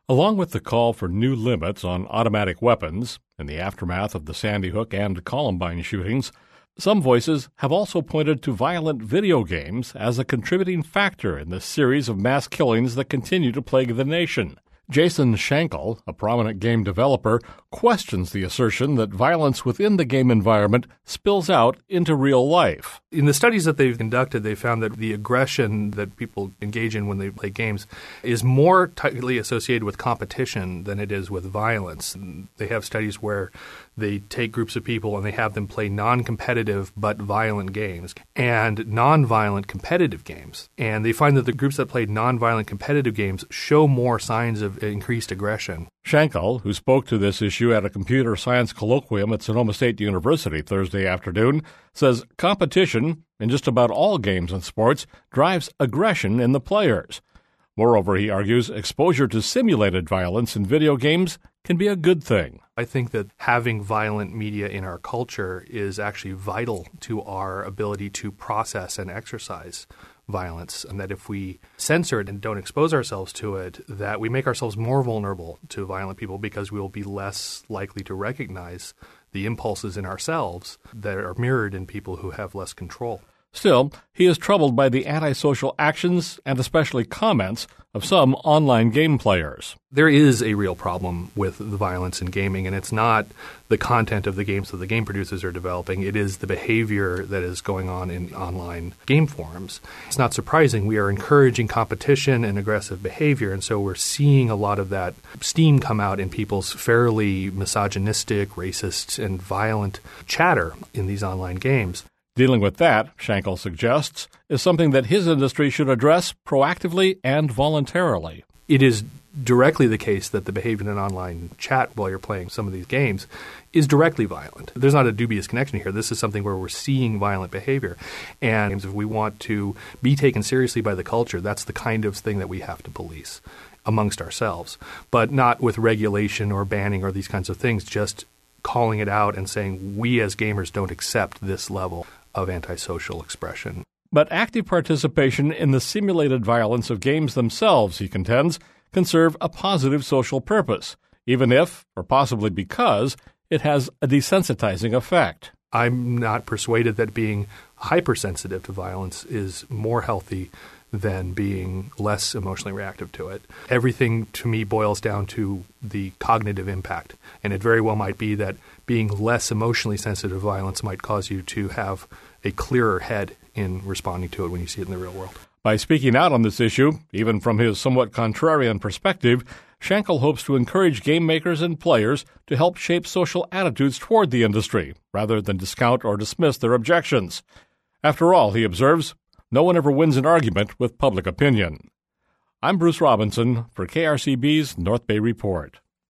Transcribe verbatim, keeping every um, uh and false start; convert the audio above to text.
Along with the call for new limits on automatic weapons in the aftermath of the Sandy Hook and Columbine shootings, some voices have also pointed to violent video games as a contributing factor in the series of mass killings that continue to plague the nation. Jason Shankle, a prominent game developer, questions the assertion that violence within the game environment spills out into real life. In the studies that they've conducted, they found that the aggression that people engage in when they play games is more tightly associated with competition than it is with violence. They have studies where they take groups of people and they have them play non-competitive but violent games and non-violent competitive games. And they find that the groups that played non-violent competitive games show more signs of increased aggression. Shankle, who spoke to this issue at a computer science colloquium at Sonoma State University Thursday afternoon, says competition in just about all games and sports drives aggression in the players. Moreover, he argues, exposure to simulated violence in video games can be a good thing. I think that having violent media in our culture is actually vital to our ability to process and exercise violence, and that if we censor it and don't expose ourselves to it, that we make ourselves more vulnerable to violent people because we will be less likely to recognize the impulses in ourselves that are mirrored in people who have less control. Still, he is troubled by the antisocial actions and especially comments of some online game players. There is a real problem with the violence in gaming, and it's not the content of the games that the game producers are developing. It is the behavior that is going on in online game forums. It's not surprising. We are encouraging competition and aggressive behavior, and so we're seeing a lot of that steam come out in people's fairly misogynistic, racist, and violent chatter in these online games. Dealing with that, Shankle suggests, is something that his industry should address proactively and voluntarily. It is directly the case that the behavior in an online chat while you're playing some of these games is directly violent. There's not a dubious connection here. This is something where we're seeing violent behavior. And if we want to be taken seriously by the culture, that's the kind of thing that we have to police amongst ourselves, but not with regulation or banning or these kinds of things, just calling it out and saying we as gamers don't accept this level of antisocial expression. But active participation in the simulated violence of games themselves, he contends, can serve a positive social purpose, even if, or possibly because, it has a desensitizing effect. I'm not persuaded that being hypersensitive to violence is more healthy than being less emotionally reactive to it. Everything, to me, boils down to the cognitive impact. And it very well might be that being less emotionally sensitive to violence might cause you to have a clearer head in responding to it when you see it in the real world. By speaking out on this issue, even from his somewhat contrarian perspective, Shankle hopes to encourage game makers and players to help shape social attitudes toward the industry, rather than discount or dismiss their objections. After all, he observes, no one ever wins an argument with public opinion. I'm Bruce Robinson for K R C B's North Bay Report.